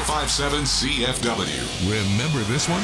1057 CFW. Remember this one?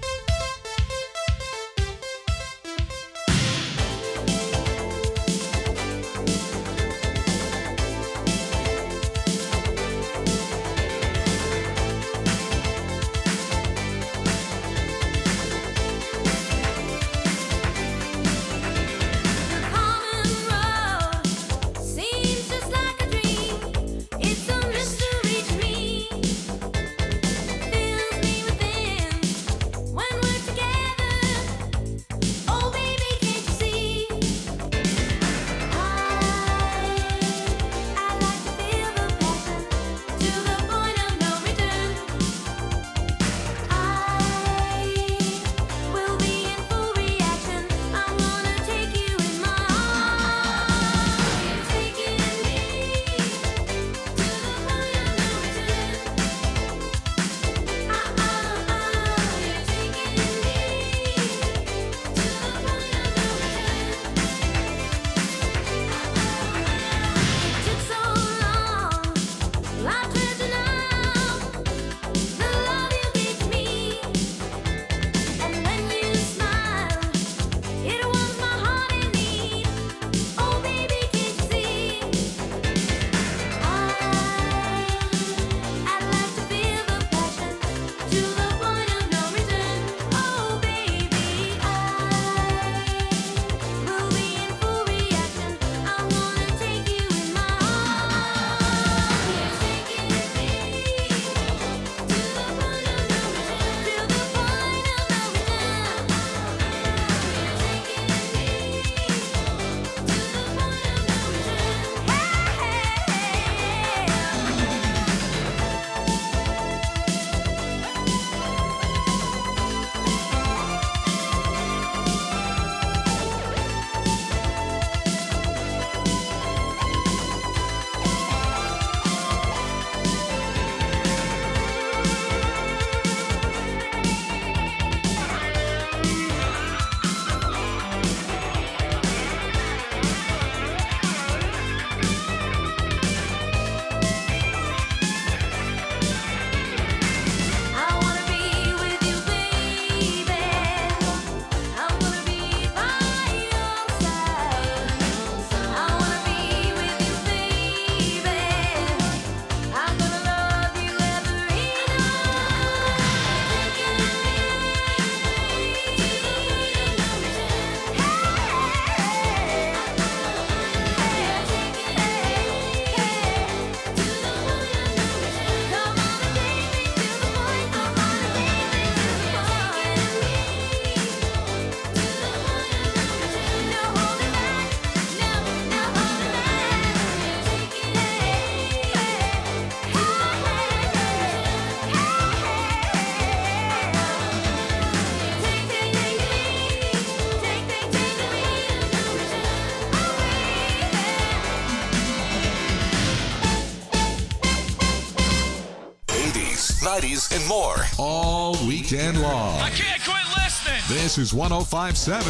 And more all weekend long. I can't quit listening. This is 1057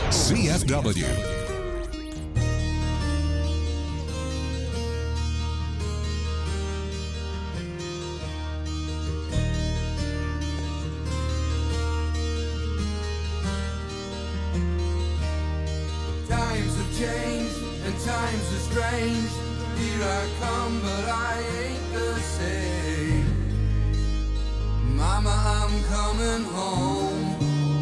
CFW. Times have changed and times are strange. Here I come, but I ain't the same. Mama, I'm coming home.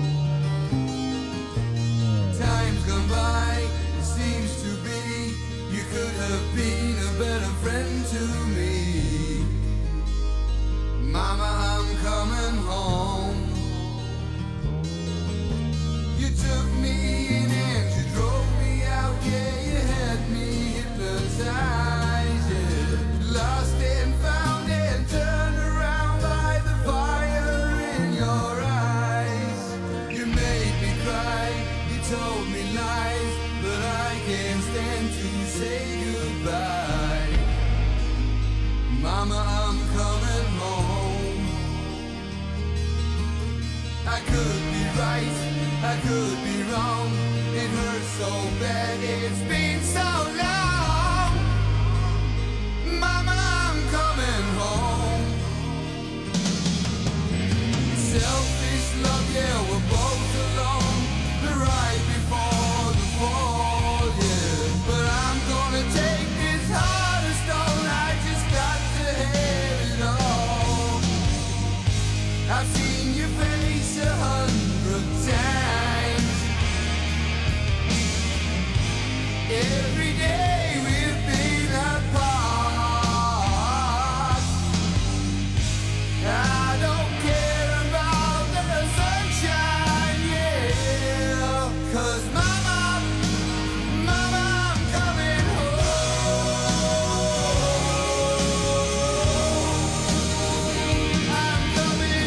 Time's gone by, it seems to be. You could have been a better friend to me. Mama, I'm coming home. You took me in and you drove me out. Yeah, you had me hypnotized. Yeah, lost and found and turned around by the fire in your eyes. You made me cry, you told me lies, but I can't stand to say goodbye. Mama, I'm coming home. I could be right, I could be wrong. It hurts so bad, it's been so long. Mama, I'm coming home. Every day we've been apart. I don't care about the sunshine, yeah. 'Cause mama, mama, I'm coming home. I'm coming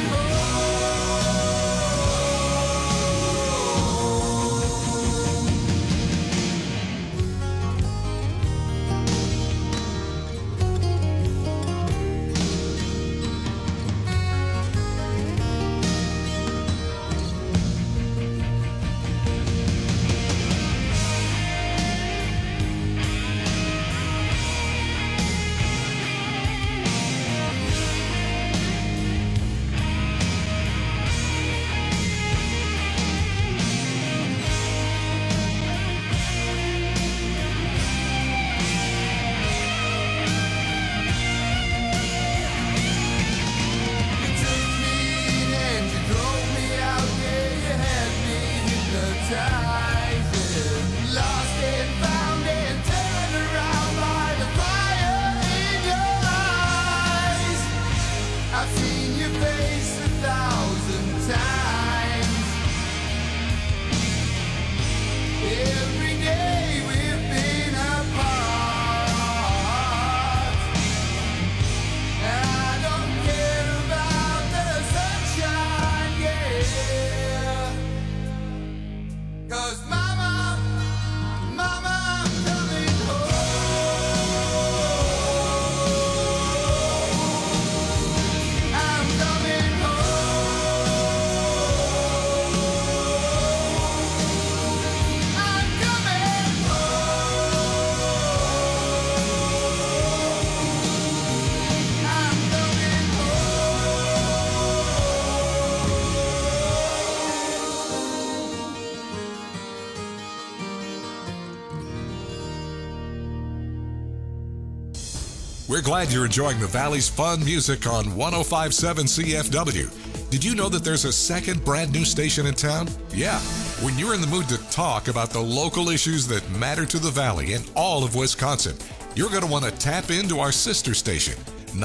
We're glad you're enjoying the Valley's fun music on 105.7 CFW. Did you know that there's a second brand new station in town? Yeah. When you're in the mood to talk about the local issues that matter to the Valley and all of Wisconsin, you're going to want to tap into our sister station,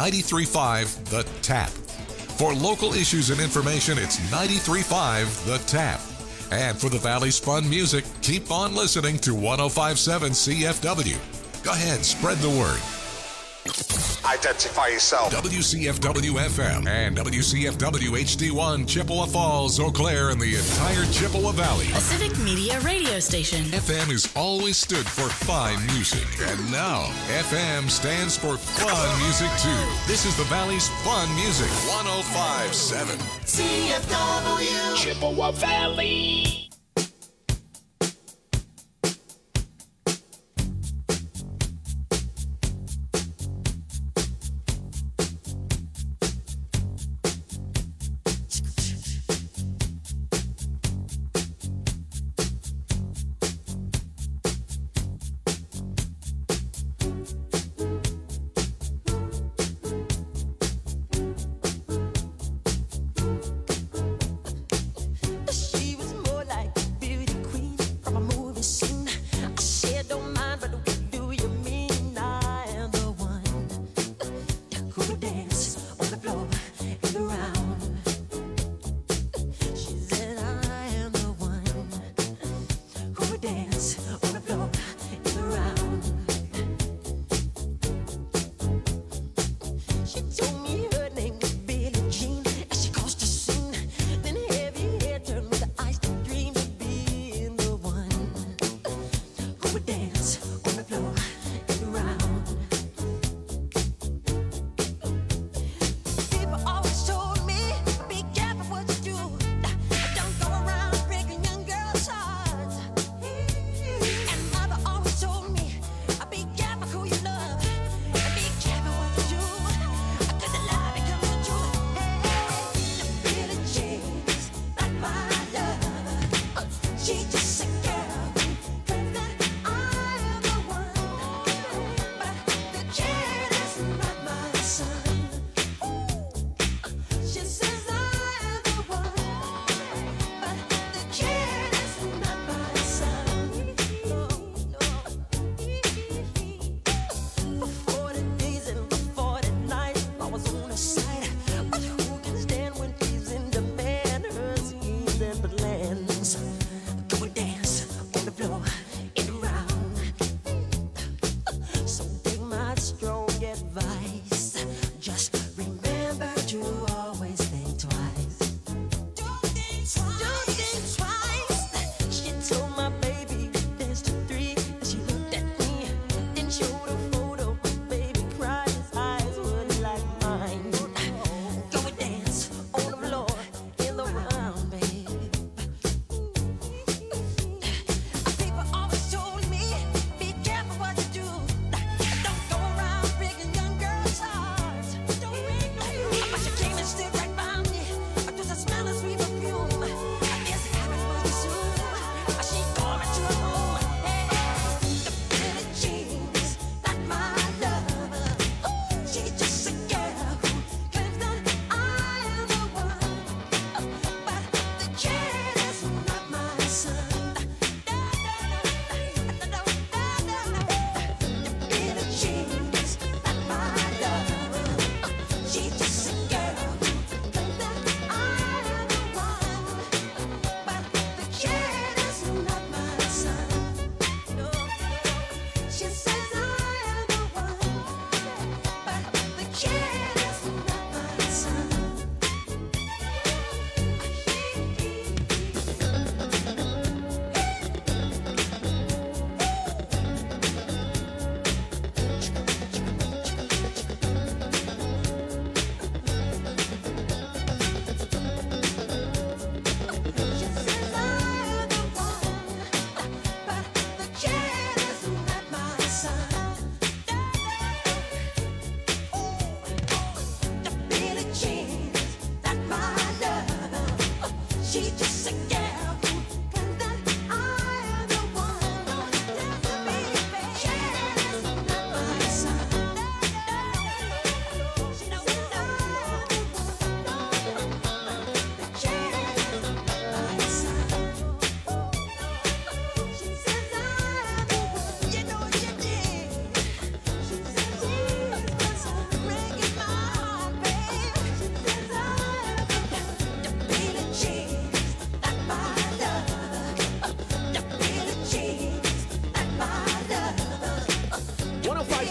93.5 The Tap. For local issues and information, it's 93.5 The Tap. And for the Valley's fun music, keep on listening to 105.7 CFW. Go ahead, spread the word. Identify yourself. WCFW FM and WCFW HD1, Chippewa Falls, Eau Claire, and the entire Chippewa Valley. A civic media radio station. FM has always stood for fine music, and now FM stands for fun music too. This is the Valley's fun music, 105.7 CFW Chippewa Valley.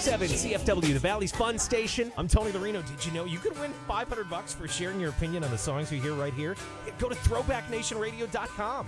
105.7 CFW, the Valley's Fun Station. I'm Tony Lorino. Did you know you could win $500 for sharing your opinion on the songs we hear right here? Go to throwbacknationradio.com.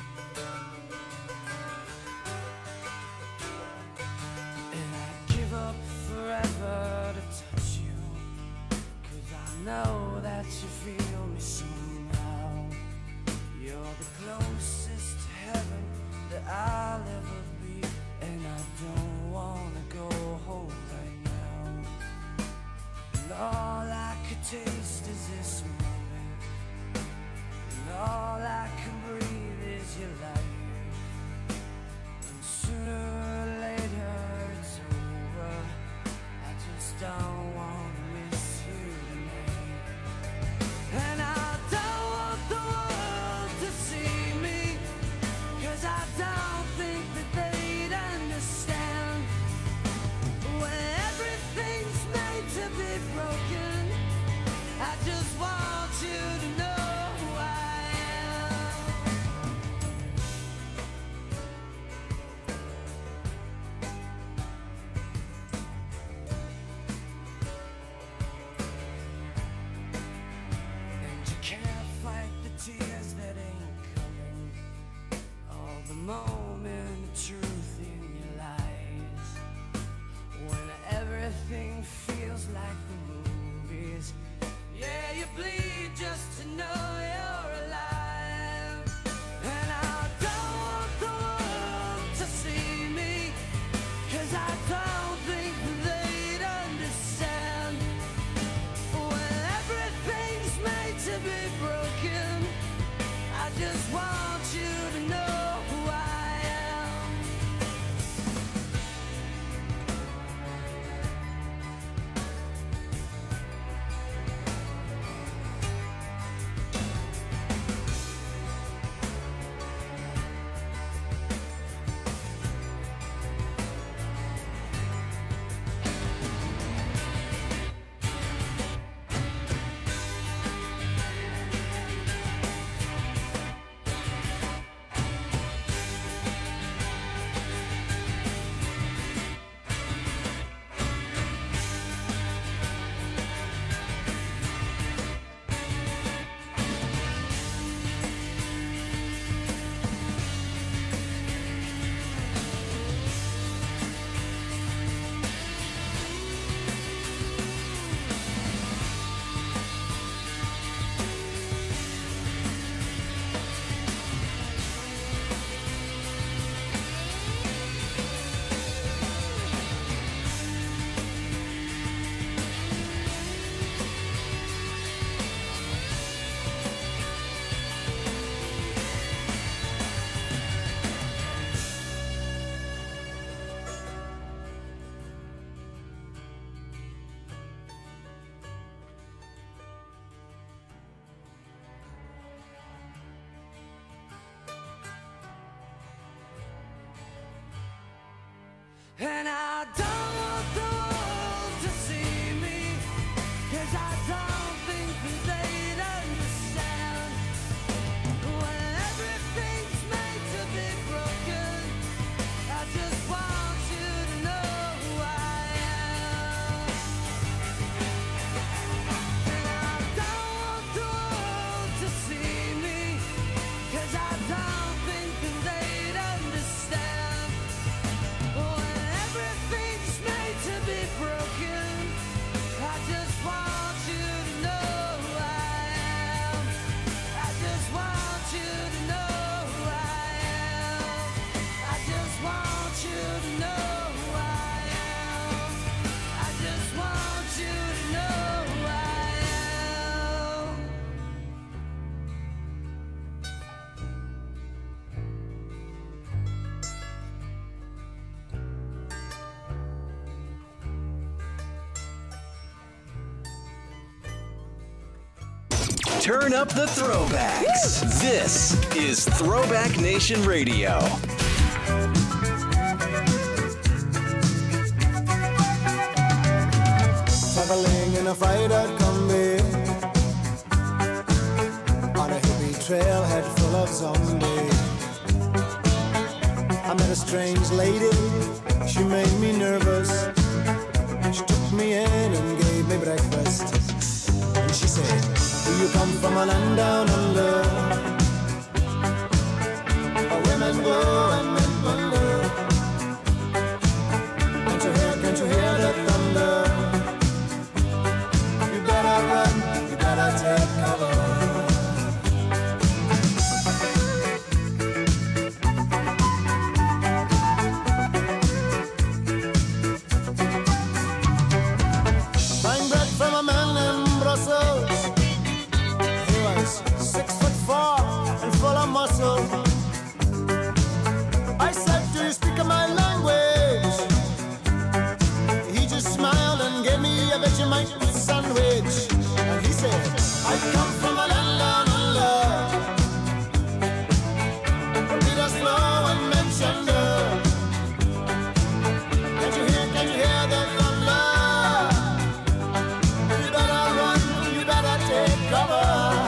And I'd give up forever to touch you, 'cause I know that you feel me somehow. You're the closest to heaven that I'll ever be, and I don't wanna go home right now. And all I could taste is this moment, and all I can breathe is your light. And sooner or later it's over. I just don't wanna miss you tonight. And I don't want the world to see me, 'cause I don't think that they'd understand. When everything's made to be broken, I just want you to know who I am. And you can't fight the tears that ain't coming, all the moment of truth in your lies. When everything feels like the movies, yeah, you bleed just to know you're alive. And I don't want the world to see me, 'cause I don't think they'd understand. When everything's made to be broken, I just want you to know who I am. And I don't want the world to see me, 'cause I don't think that they'd understand. When everything's made to be broken, I just want you to know who I am. And I don't want the world to see me, 'cause I don't think that they'd understand. When everything's made to be broken, I just want you to know who I am. I just want you to know who I am. I just want you to know who I am. I just want you to know who I am. Turn up the throwbacks. This is Throwback Nation Radio. Traveling in a freighter combi on a hippie trailhead full of zombies. I met a strange lady, she made me nervous. took me in and gave me breakfast. And she said, do you come from a land down under? Where women go and men wonder. Can't you hear the thunder? You better run, you better take cover. Buying bread from a man in Brussels. He was 6'4" and full of muscle. I said, do you speak my language? He just smiled and gave me a Vegemite sandwich. And he said, I come from a land down under. Peter Slow and Menchender. Can't you hear the thunder? You better run, you better take cover.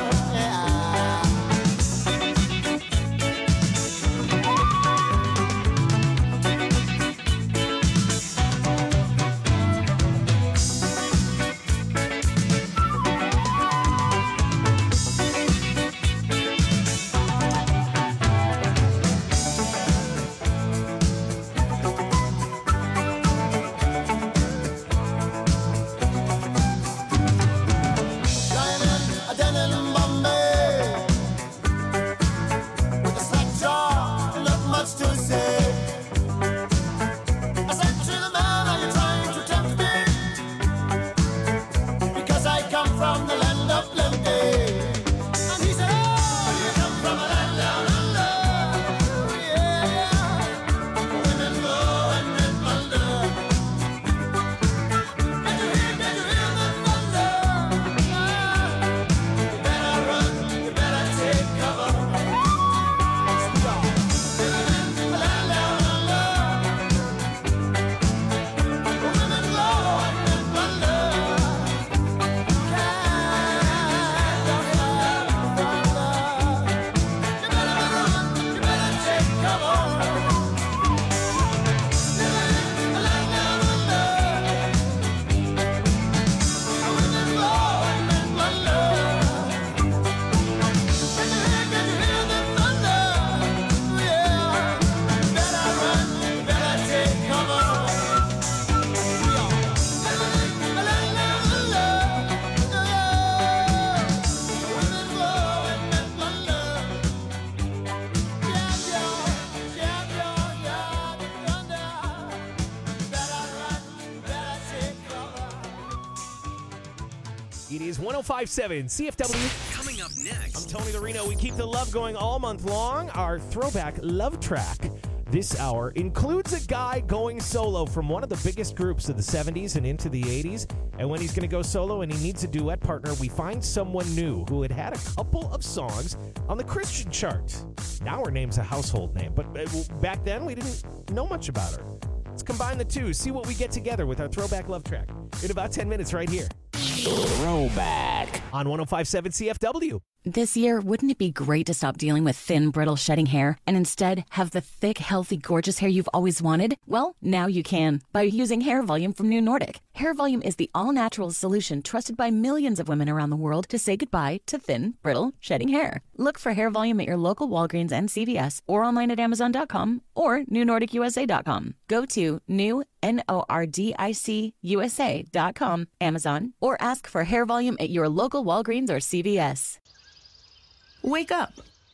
It is 105.7 CFW. Coming up next. I'm Tony the Reno. We keep the love going all month long. Our throwback love track this hour includes a guy going solo from one of the biggest groups of the 70s and into the 80s. And when he's going to go solo and he needs a duet partner, we find someone new who had a couple of songs on the Christian chart. Now her name's a household name, but back then we didn't know much about her. Let's combine the two, see what we get together with our throwback love track in about 10 minutes right here. Throwback on 105.7 CFW. This year, wouldn't it be great to stop dealing with thin, brittle, shedding hair and instead have the thick, healthy, gorgeous hair you've always wanted? Well, now you can by using Hair Volume from New Nordic. Hair Volume is the all-natural solution trusted by millions of women around the world to say goodbye to thin, brittle, shedding hair. Look for Hair Volume at your local Walgreens and CVS or online at Amazon.com or NewNordicUSA.com. Go to NewNordicUSA.com, Amazon, or ask for Hair Volume at your local Walgreens or CVS. Wake up.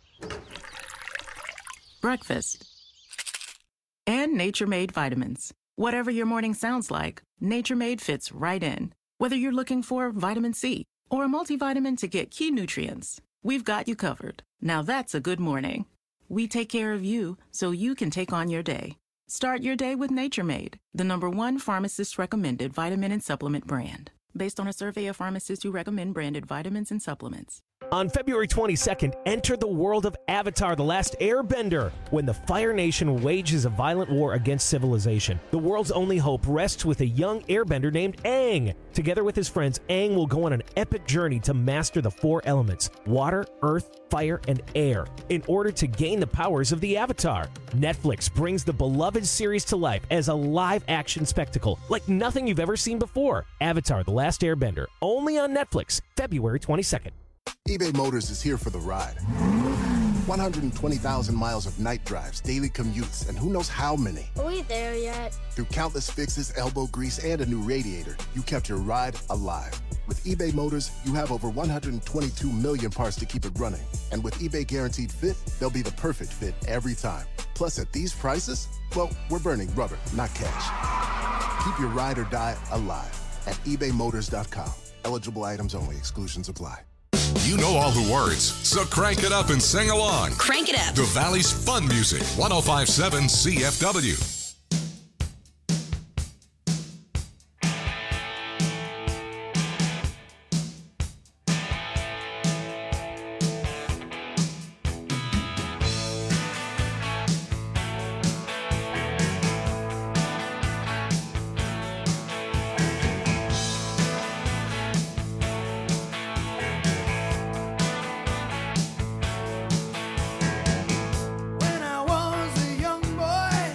Breakfast. And Nature Made vitamins. Whatever your morning sounds like, Nature Made fits right in. Whether you're looking for vitamin C or a multivitamin to get key nutrients, we've got you covered. Now that's a good morning. We take care of you so you can take on your day. Start your day with Nature Made, the #1 pharmacist-recommended vitamin and supplement brand, based on a survey of pharmacists who recommend branded vitamins and supplements. On February 22nd, enter the world of Avatar: The Last Airbender, when the Fire Nation wages a violent war against civilization. The world's only hope rests with a young airbender named Aang. Together with his friends, Aang will go on an epic journey to master the 4 elements: water, earth, fire, and air, in order to gain the powers of the Avatar. Netflix brings the beloved series to life as a live-action spectacle like nothing you've ever seen before. Avatar: The Last Airbender, only on Netflix, February 22nd. eBay Motors is here for the ride. 120,000 miles of night drives, daily commutes, and who knows how many. Are we there yet? Through countless fixes, elbow grease, and a new radiator, you kept your ride alive. With eBay Motors, you have over 122 million parts to keep it running. And with eBay Guaranteed Fit, they'll be the perfect fit every time. Plus, at these prices, well, we're burning rubber, not cash. Keep your ride or die alive at ebaymotors.com. Eligible items only. Exclusions apply. You know all the words, so crank it up and sing along. Crank it up. The Valley's Fun Music, 105.7 CFW. When I was a young boy,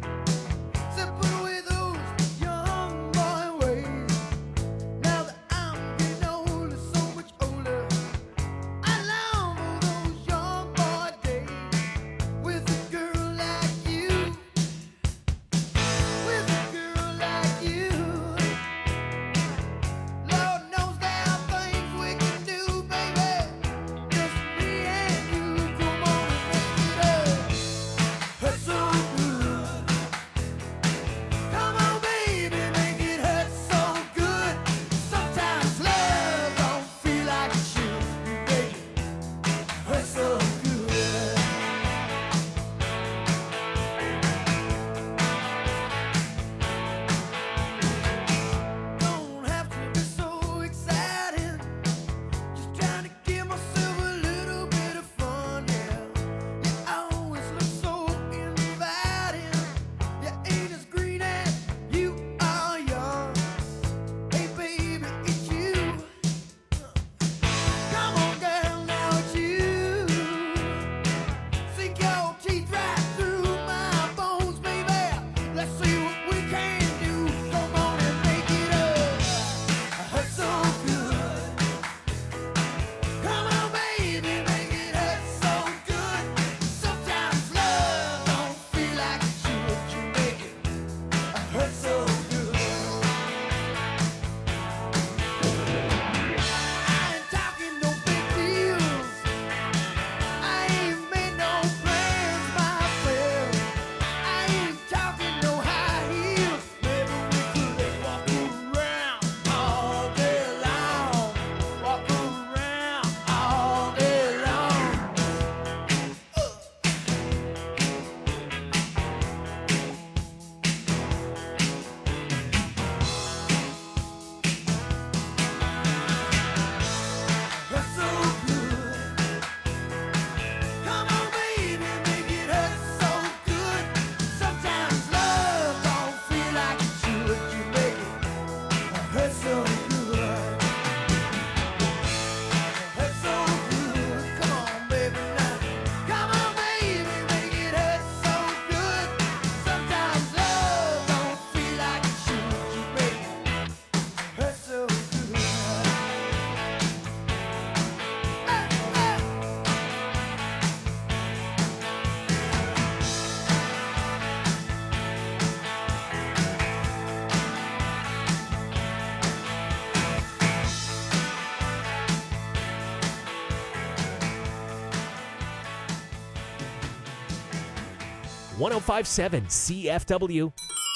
.1057 CFW.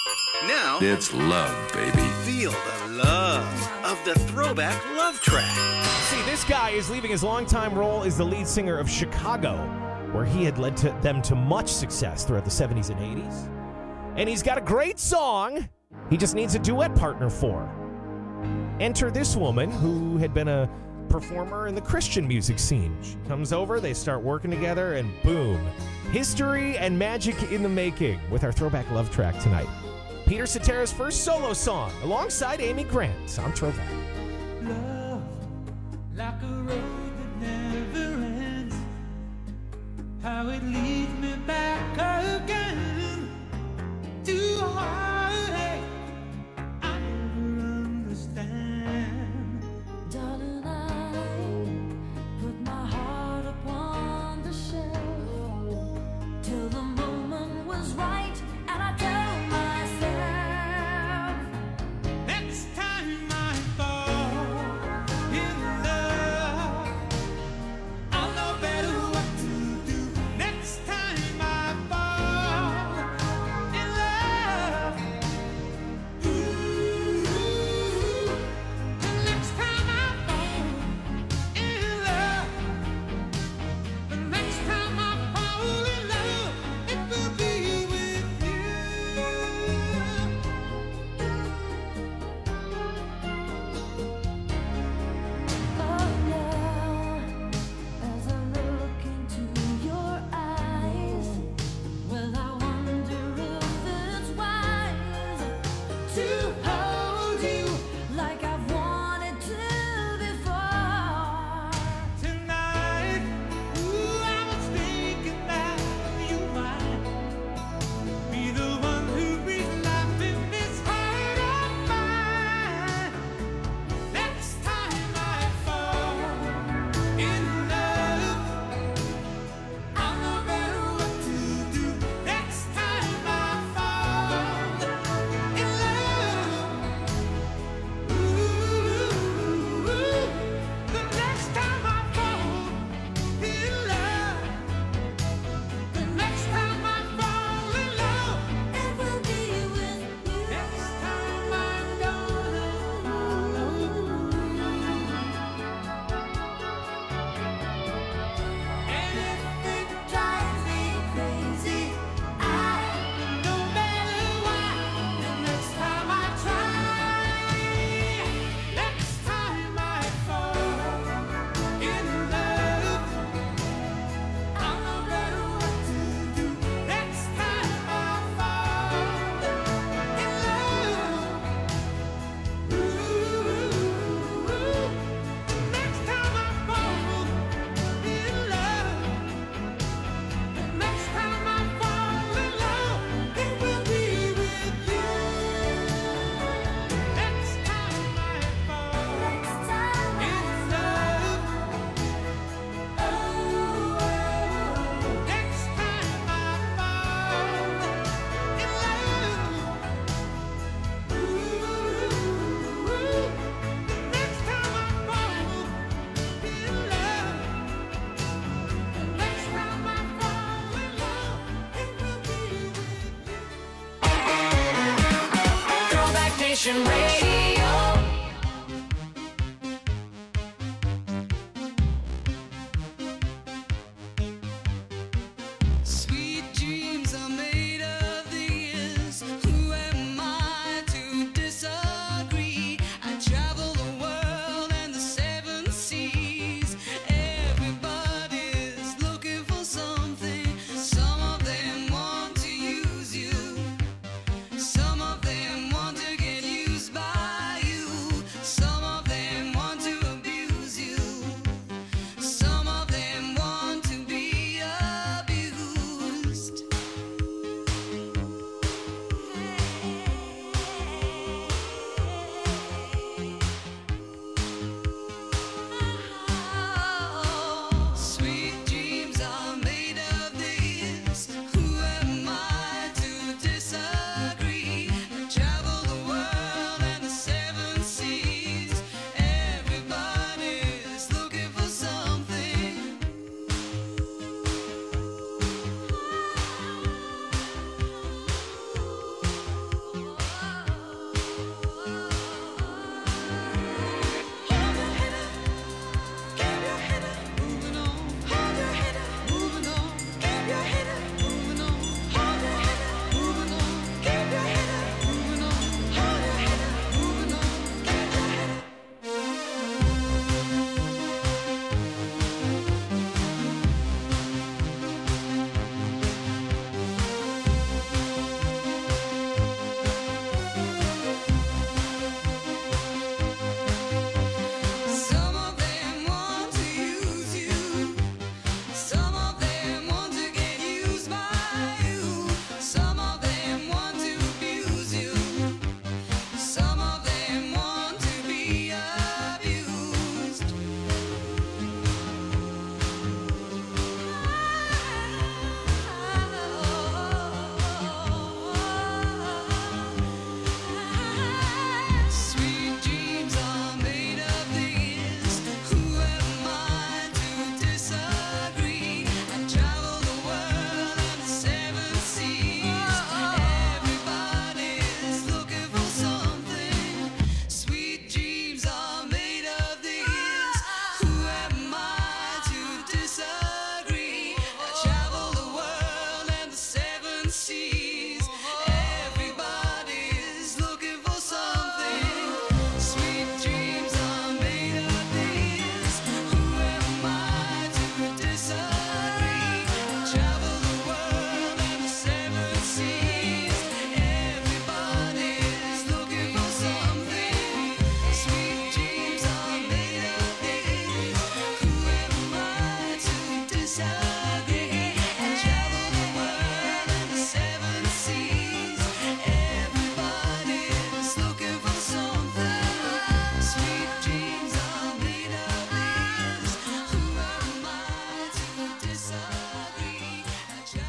Now it's love, baby. Feel the love of the Throwback Love Track. See, this guy is leaving his longtime role as the lead singer of Chicago, where he had led them to much success throughout the 70s and 80s. And he's got a great song he just needs a duet partner for. Enter this woman who had been a performer in the Christian music scene. She comes over, they start working together, and boom. History and magic in the making with our Throwback Love Track tonight. Peter Cetera's first solo song alongside Amy Grant on Throwback. Love, like a road that never ends, how it leads me back again to a heartache I never understand. Darling, I put my heart upon the shelf till the moment was right, and I told myself, next time I fall in love, I'll know better what to do. Next time I fall in love, ooh, the next time I fall in love, the next time I fall in love, it will be with you. oh now, as I look into your eyes, well, I wonder if it's wise to hold you like I've wanted to before. Tonight, ooh, I was thinking that you might be the one who breathes life in this heart of mine. Next time I fall in love, I'll know better what to do. Next time I fall in love, ooh, the next time I fall in love, the next time I fall in love, It will be with you. next time I'm gonna and if it Drives me crazy. no matter what, the next time I try, next time I fall in love, I'll know better what to do. Next time I fall in love, ooh, next time I fall in love, the next time I fall in love, it will be with you. Next time I fall in love, oh, next time I fall in love, ooh, next time I fall in love, the next time I fall in love, it will be with you. Throwback Nation Radio. Sweet dreams are made of these. Who am I to disagree? I travel the world and the seven seas. Everybody's looking for something. Some of them want to use you. Some of them want to get used by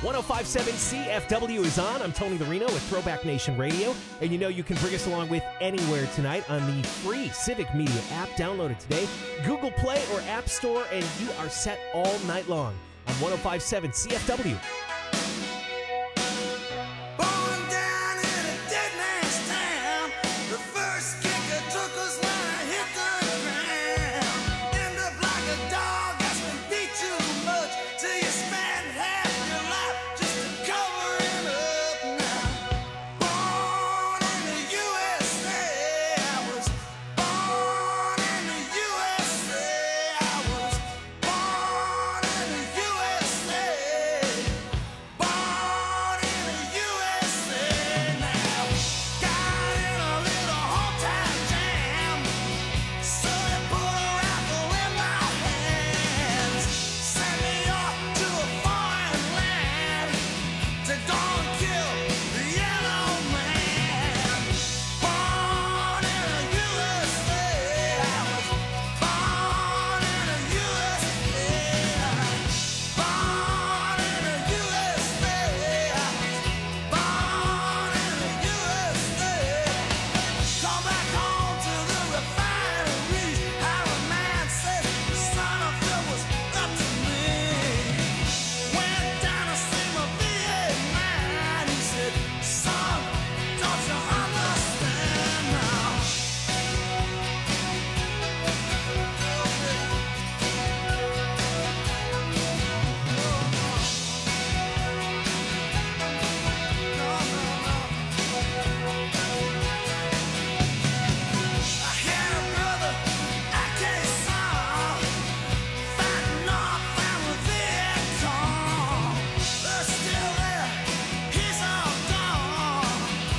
1057 CFW is on. I'm Tony the Reno with Throwback Nation Radio. And you know you can bring us along with anywhere tonight on the free Civic Media app. Download it today. Google Play or App Store, and you are set all night long on 1057 CFW. Born down in a dead man's town. The first kicker took us when I hit the ground. End up like a dog that's been beat too much till you spend half your life just to cover it up now. Born in the USA, I was born in the USA. I was born in the USA. Born in the USA now. Got in a little hometown jam, so they put a rifle in my hands. Sent me off to a foreign land to go and kill the yellow man. Born in the USA, I was born in the USA. Born in the USA, I was born in the USA. Come back home to the refineries. How a man said the son of Phil was up to me. Went down to see my VA man. He said, son, don't you understand now? I had a brother, I can't solve, fighting off our Viet Cong. They're still there, he's all gone.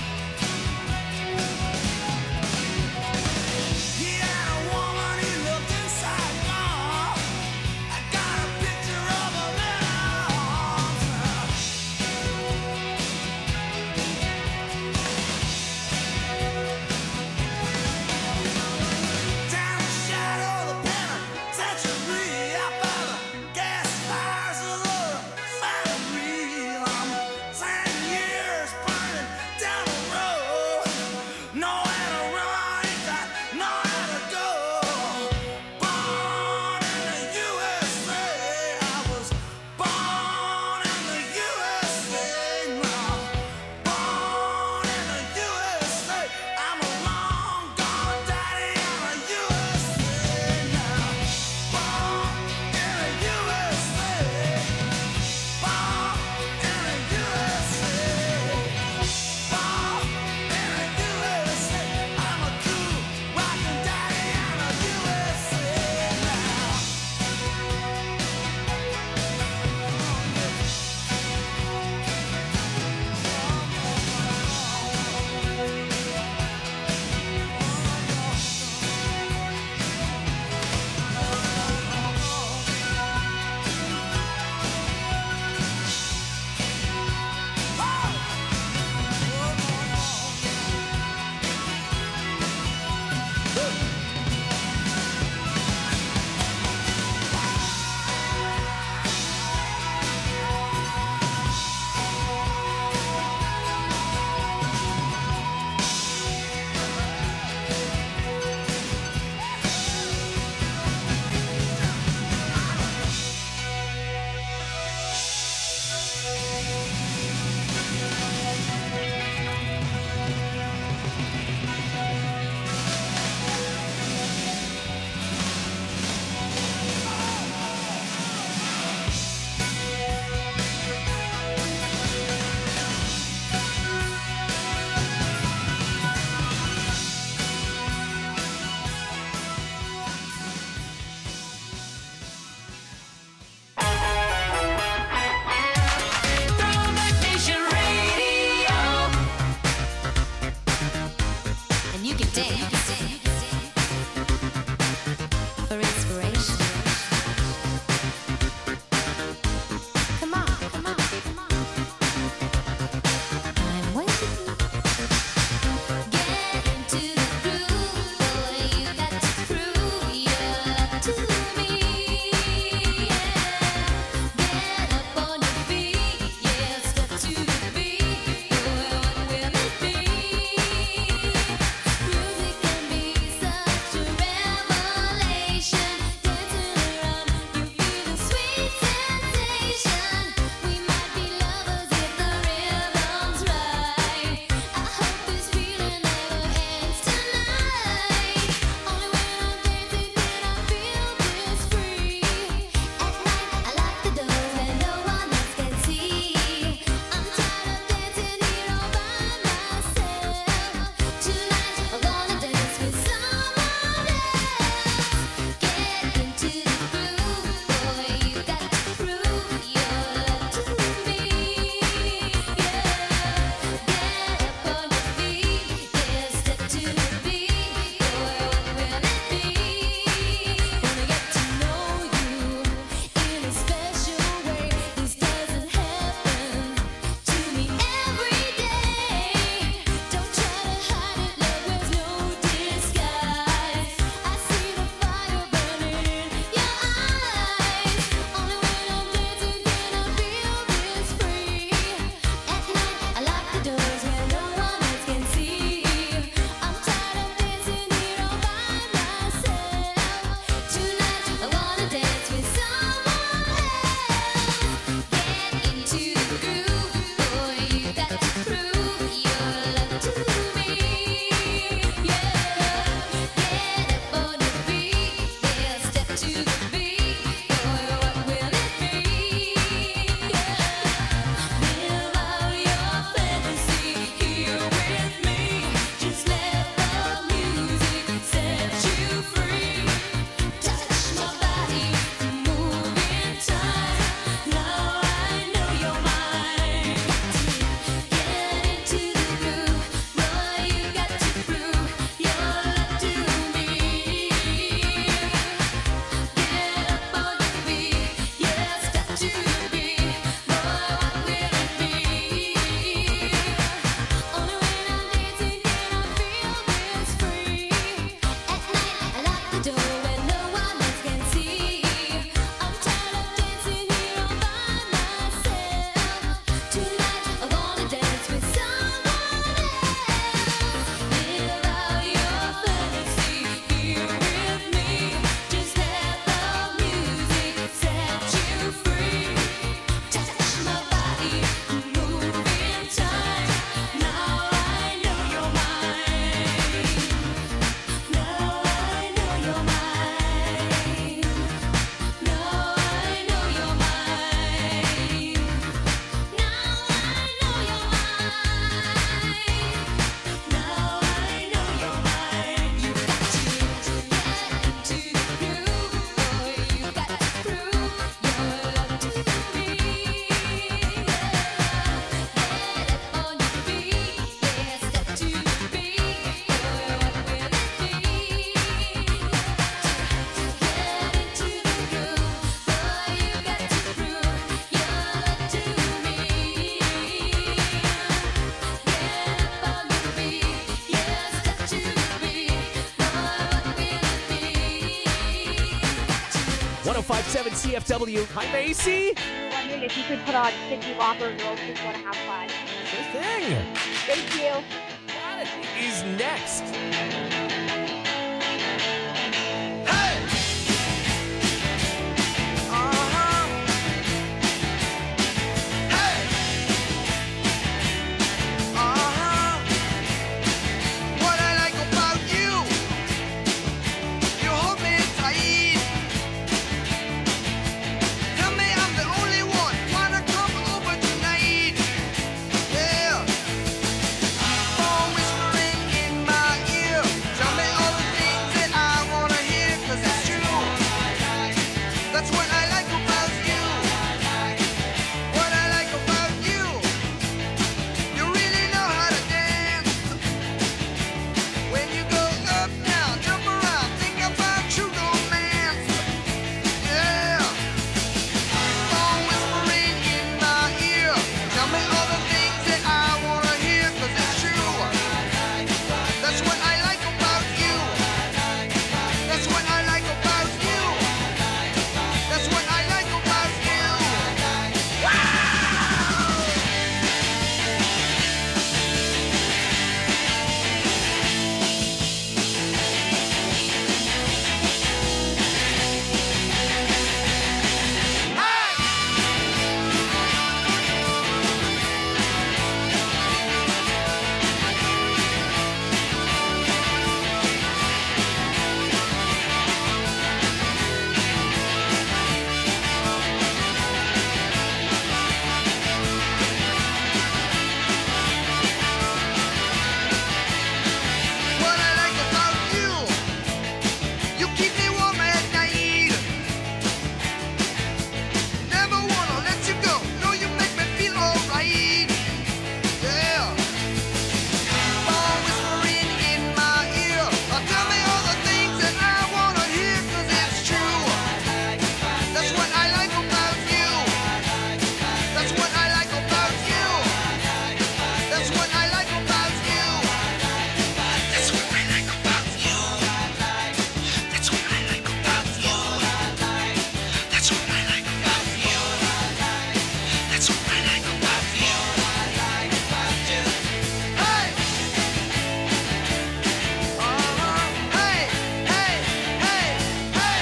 He had a woman, he looked inside gone. I got a picture of him in our arms now. Down the shadow of the penitentiary, out by the gas fires of the refinery. I'm 10 years burning down the road. Nowhere to run, ain't got nowhere to go. Born in the USA, I was born in the USA now. Born in the USA, I'm a long gone daddy in the USA now. Born in the USA, born in the USA, born in the USA. I'm a cool rockin' daddy in the USA now. Throwback Nation Radio. And you can dance for inspiration. Come on, come on, come on. I'm waiting. Get into the groove, boy. You got to prove your love to me. Yeah. Get up on your feet, yeah. 1057 CFW. Hi, Macy. Wondering if you could put on Cyndi Lauper, Girls Just Want to Have Fun. Sure thing. Thank you. Got it. He's next. What I like about you, you hold me tight. Tell me I'm the only one, wanna come over tonight. Yeah. Phone whispering in my ear, tell me all the things that I wanna hear, 'cause it's true. That's what I like about you. What I like about you, you really know how to dance. When you go up, down, jump around, think about true romance. Yeah. Phone whispering in my ear, tell me all the things that I wanna hear, 'cause it's true. That's what I like about you. That's what I like about you. That's what I like about you. What I like about you, you keep me warm at night. Never wanna let you go. No, you make me feel alright. Yeah. Phone whispering in my ear, tell me all the things that I wanna hear, 'cause it's true. That's what I like about you. That's what I like about you. That's what I like about you. That's what I like about you. That's what I like about you. That's what I like about you. That's what I like about you. Hey! Hey! Hey! Hey! Hey!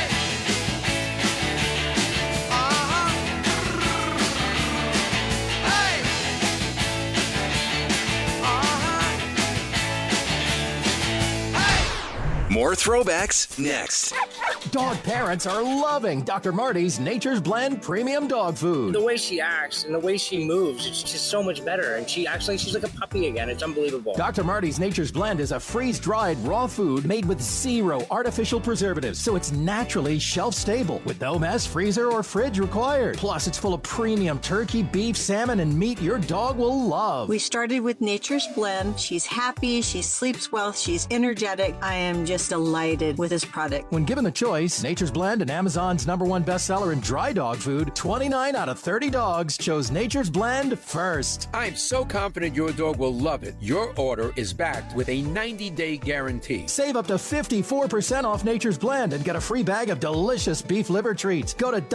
More throwbacks next. Dog parents are loving Dr. Marty's Nature's Blend Premium Dog Food. The way she acts and the way she moves, it's just so much better. And she's like a puppy again. It's unbelievable. Dr. Marty's Nature's Blend is a freeze-dried raw food made with 0 artificial preservatives, so it's naturally shelf-stable with no mess, freezer, or fridge required. Plus, it's full of premium turkey, beef, salmon, and meat your dog will love. We started with Nature's Blend. She's happy, she sleeps well, she's energetic. I am just delighted with this product. When given the choice, Nature's Blend and Amazon's #1 bestseller in dry dog food, 29 out of 30 dogs chose Nature's Blend first. I'm so confident your dog will love it. Your order is backed with a 90-day guarantee. Save up to 54% off Nature's Blend and get a free bag of delicious beef liver treats. Go to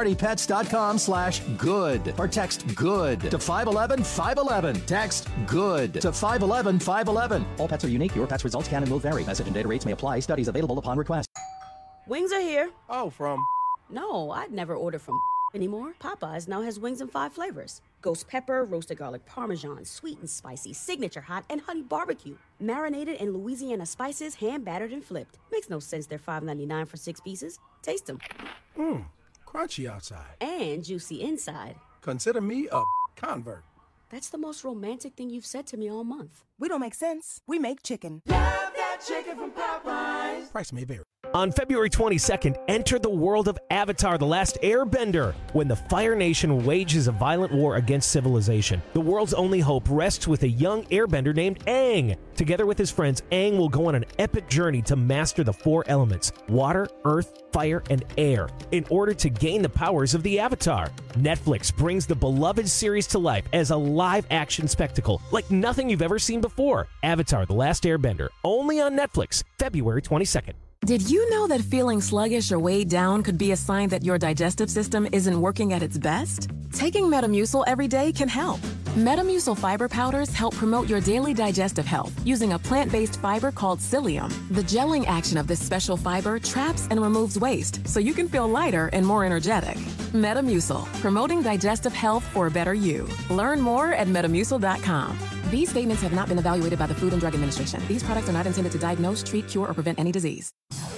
drmartypets.com/good or text GOOD to 511-511. Text GOOD to 511-511. All pets are unique. Your pet's results can and will vary. Message and data rates may apply. Studies available upon request. Wings are here. Oh, from? No, I'd never order from anymore. Popeyes now has wings in 5 flavors. Ghost pepper, roasted garlic parmesan, sweet and spicy, signature hot, and honey barbecue. Marinated in Louisiana spices, hand battered and flipped. Makes no sense they're $5.99 for 6 pieces. Taste them. Crunchy outside. And juicy inside. Consider me a convert. That's the most romantic thing you've said to me all month. We don't make sense. We make chicken. Love that chicken from Popeyes. Price may vary. On February 22nd, enter the world of Avatar: The Last Airbender, when the Fire Nation wages a violent war against civilization. The world's only hope rests with a young airbender named Aang. Together with his friends, Aang will go on an epic journey to master the 4 elements: water, earth, fire, and air, in order to gain the powers of the Avatar. Netflix brings the beloved series to life as a live-action spectacle like nothing you've ever seen before. Avatar: The Last Airbender, only on Netflix, February 22nd. Did you know that feeling sluggish or weighed down could be a sign that your digestive system isn't working at its best? Taking Metamucil every day can help. Metamucil fiber powders help promote your daily digestive health using a plant-based fiber called psyllium. The gelling action of this special fiber traps and removes waste so you can feel lighter and more energetic. Metamucil, promoting digestive health for a better you. Learn more at metamucil.com. These statements have not been evaluated by the Food and Drug Administration. These products are not intended to diagnose, treat, cure, or prevent any disease.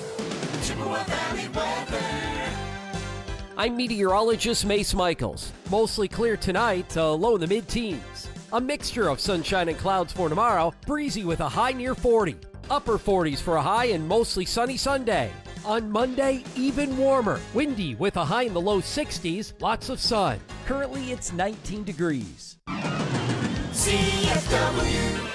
I'm meteorologist Mace Michaels. Mostly clear tonight, low in the mid-teens. A mixture of sunshine and clouds for tomorrow, breezy with a high near 40. Upper 40s for a high and mostly sunny Sunday. On Monday, even warmer, windy with a high in the low 60s, lots of sun. Currently, it's 19 degrees. CFW.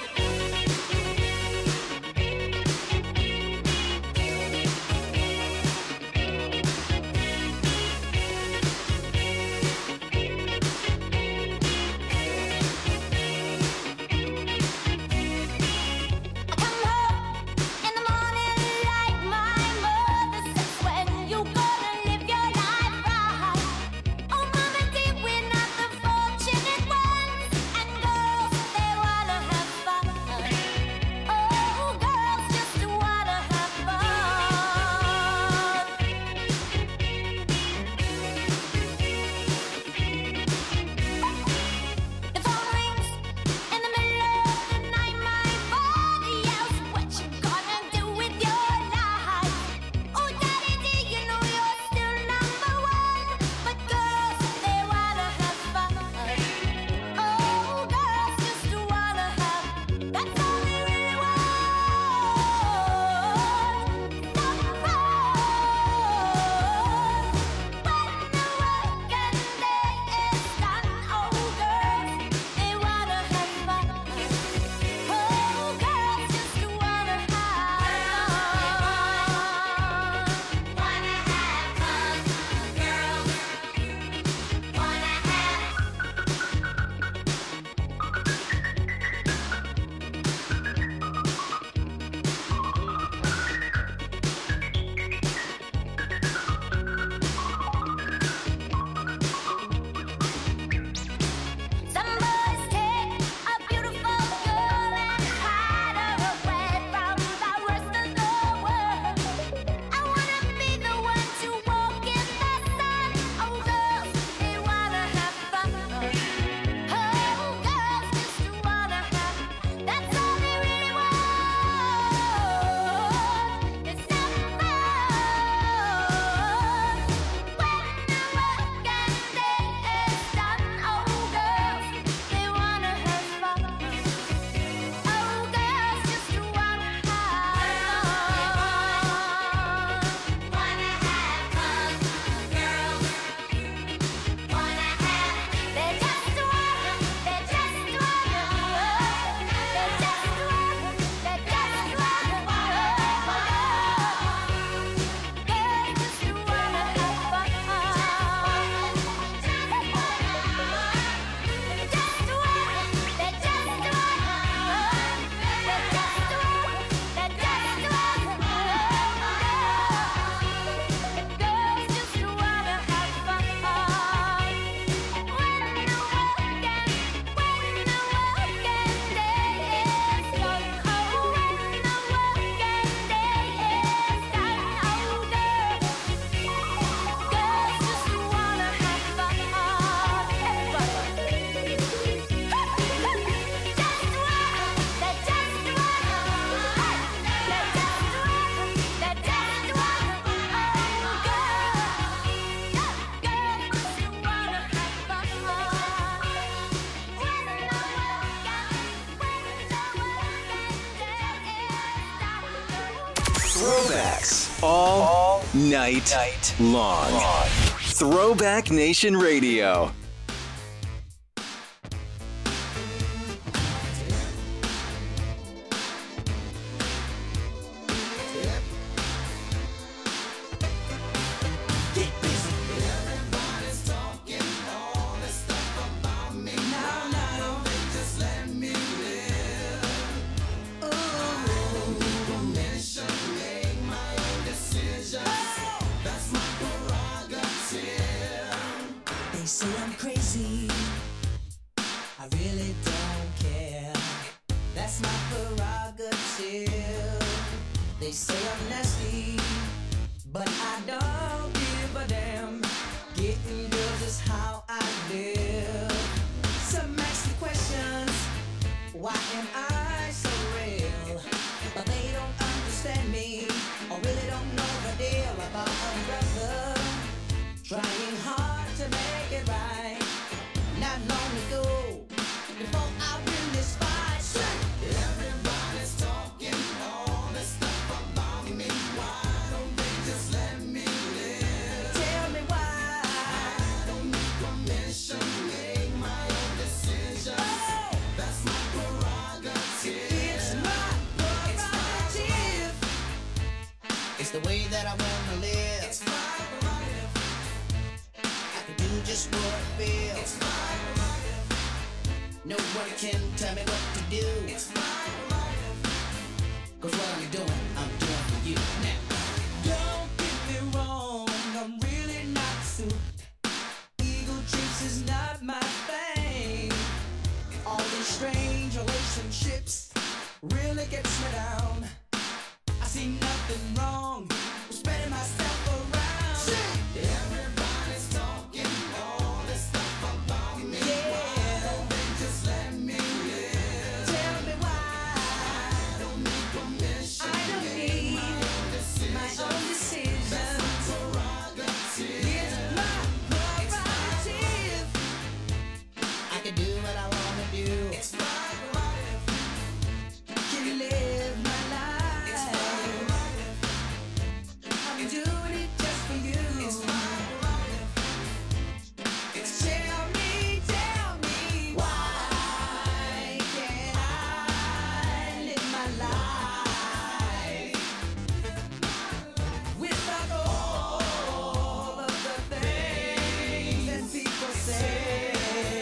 Throwbacks all night long. Throwback Nation Radio. Mission make my It's the way that I wanna live. It's my life. I can do just what I feel. It's my life. Nobody can tell me what to do. It's my life. 'Cause what I'm doing for you now. Don't get me wrong, I'm really not suited. Eagle trips is not my thing. All these strange relationships really gets me down. I see nothing wrong with spreading myself around. Everybody's talking all this stuff about me. Yeah. Why don't they just let me live? Tell me why. I don't need permission. I don't need my own decision. That's my prerogative. It's my prerogative. I can do what I wanna do. It's my life. Can live my life. It's my life. I'm doing it just for you. It's my life. Tell me why can't I live my life without all of the things that people say?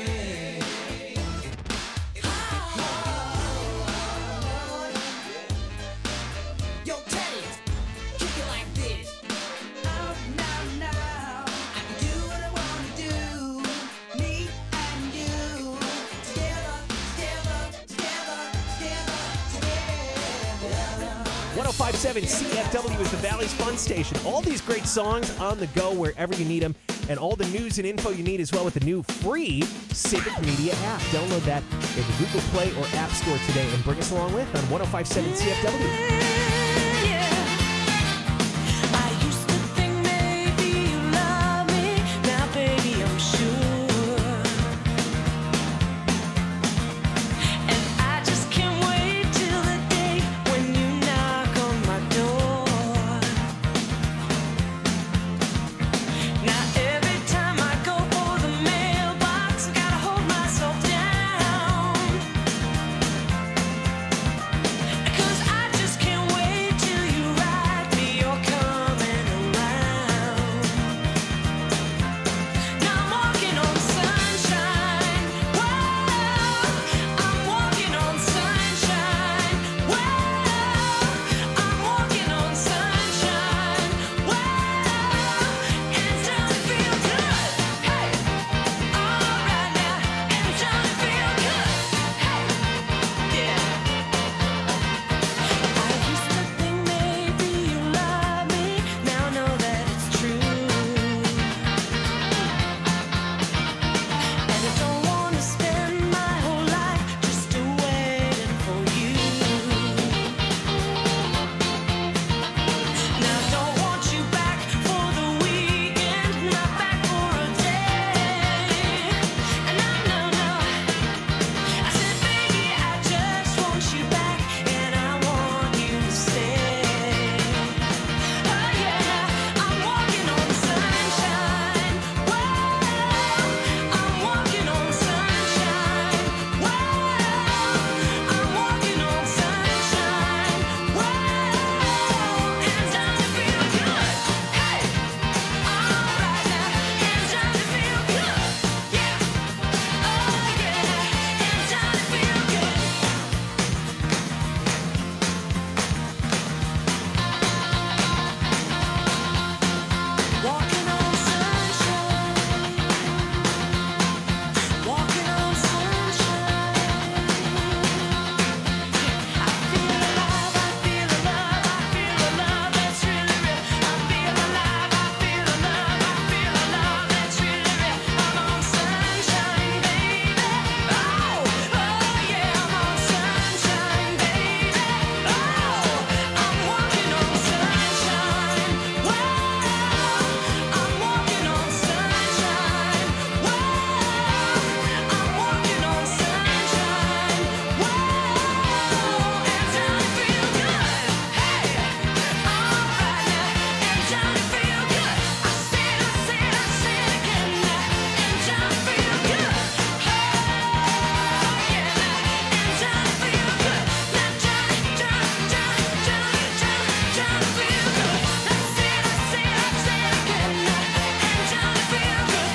Yo, Teddy, kick it like this. Now, I can do what I wanna do. Me and you, together. 105.7 CFW is the Valley's Fun Station. All these great songs on the go wherever you need them, and all the news and info you need as well with the new free Civic Media app. Download that in the Google Play or App Store today and bring us along with on 105.7 CFW.